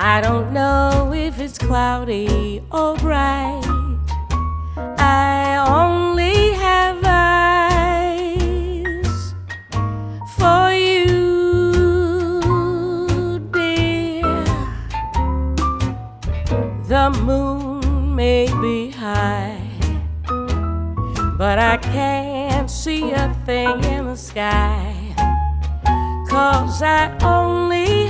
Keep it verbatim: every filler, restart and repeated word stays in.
I don't know if it's cloudy or bright. I only have eyes for you, dear. The moon may be high, but I can't see a thing in the sky, 'cause I only